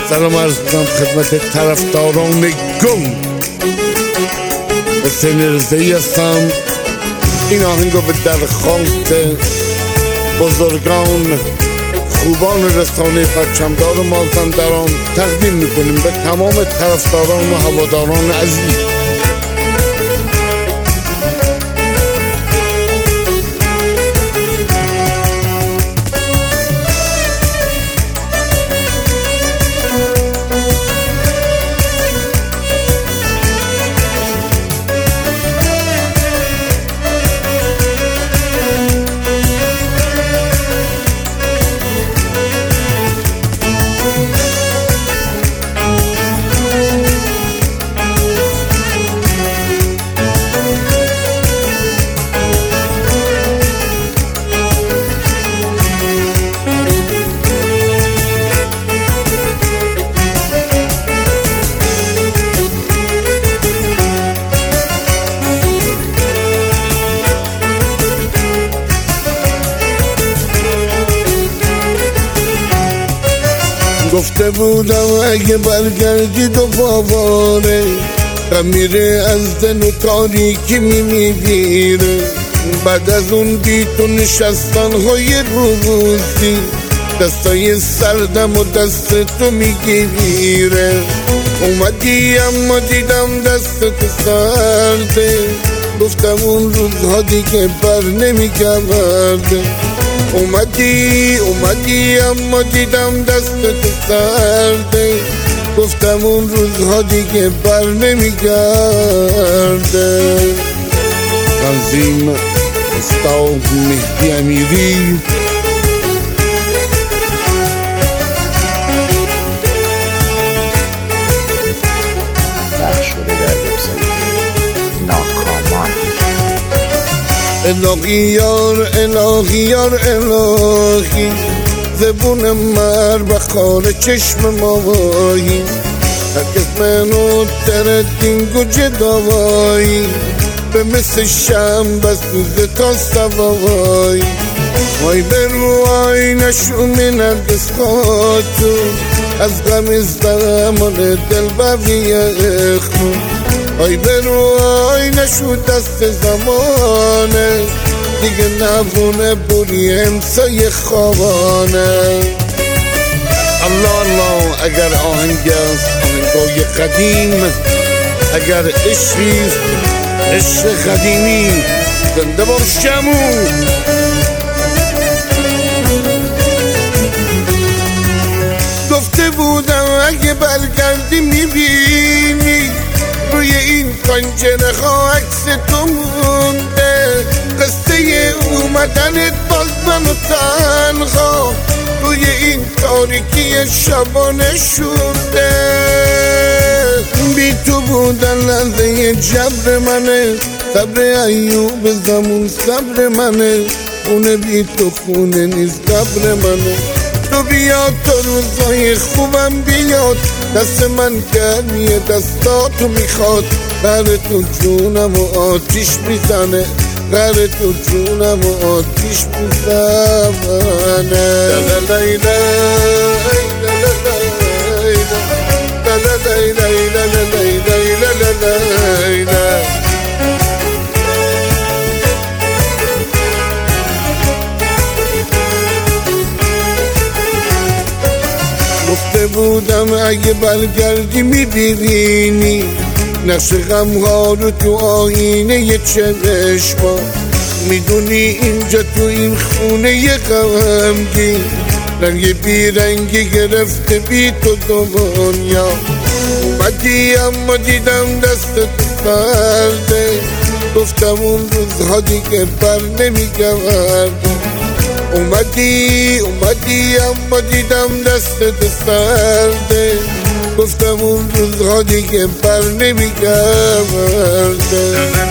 سلام عرض می‌کنم خدمت طرفداران گم. حسین رضایی هستم. این آهنگو به درخواست بزرگان خوبان رسانه پرچمدار مازندران تقدیم میکنیم به تمام طرفداران و هواداران عزیز. گفته بودم اگه برگردی دوباره غم میره از دل و تاریکی میمیره. بعد از اون بی تو نشستن های روزی دستای سردم و دست تو میگیره. اومدی اما دیدم دست تو سرده، گفتم اون روزها دیگه بر نمیگرده. اومدی اما دیدم دست تو سرده، گفتم اون روزها دیگه بر نمیگرده. تنظیم استاد مهدی امیری. الهی یار الهی یار الهی، زبون مر بخار چشم ماهی. هرگز منو تردینگ و جداوایی، به مثل شم بسوزه تا سوایی. وای به روی نشونه نرگس خاتون، از غم زمان دل بویه خون. آی به روی نشود دست زمانه، دیگه نبونه بوری امسای خوابانه. الله الله اگر آهنگ است آهنگای قدیم، اگر عشقیست عشق قدیمی، زنده باشمون. گفته بودم اگه برگردی میبینی روی این پنجره ها عکس تو مونده. قصه اومدنت باز منو تنها روی این تاریکی شبانه شونده. بی تو بودن لحظه جبر منه، صبر ایوب زمون صبر منه. خونه بی تو خونه نیست قبر منه. تو بیاد تو روزای خوبم بیاد، دست من گرمیه دستاتو میخواد. غر تو جونم و آتیش میزنه، غر تو جونم و آتیش میزنه. گفته بودم اگه برگردی میبینی نقش غمها رو تو آینه چشما. میدونی اینجا تو این خونه ی غمگین، رنگ بیرنگی گرفته بی تو دنیا. اومدی اما دیدم دست تو سرده، گفتم اون روزها دیگه بر نمیگرده. اومدی اما دیدم دست تو سرده، گفتم اون روزها دیگه بر نمیگرده.